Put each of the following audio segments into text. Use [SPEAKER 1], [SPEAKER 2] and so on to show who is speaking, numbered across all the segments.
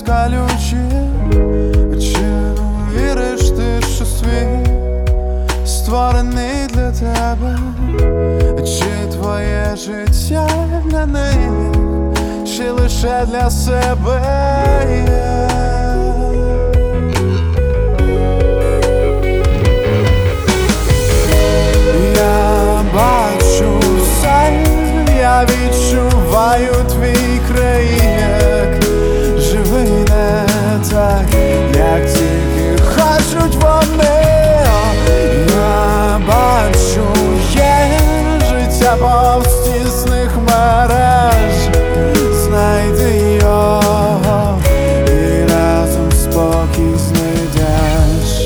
[SPEAKER 1] калючі. Чи віриш ти, що світ створений для тебе? Чи твоє життя для них, чи лише для себе? Я бачу все, я відчуваю твій краєк. Живий не так, як тільки хочуть вони. Я бачу, є життя повз тісних мереж. Знайди його і разом спокій знайдеш.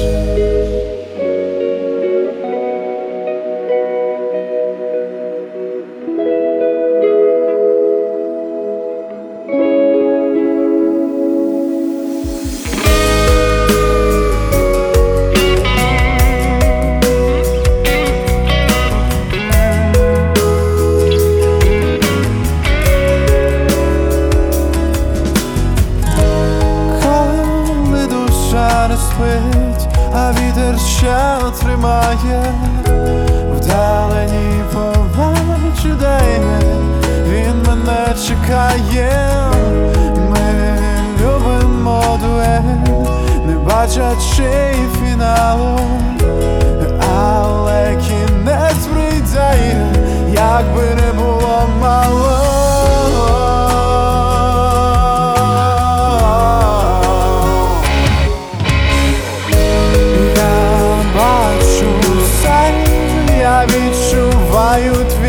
[SPEAKER 1] Не спить, а вітер ще тримає. Вдалені побачу, де він мене чекає. Ми любимо дуель, не бачачи фіналу, але кінець прийде, як би не було мало. Я відчуваю твій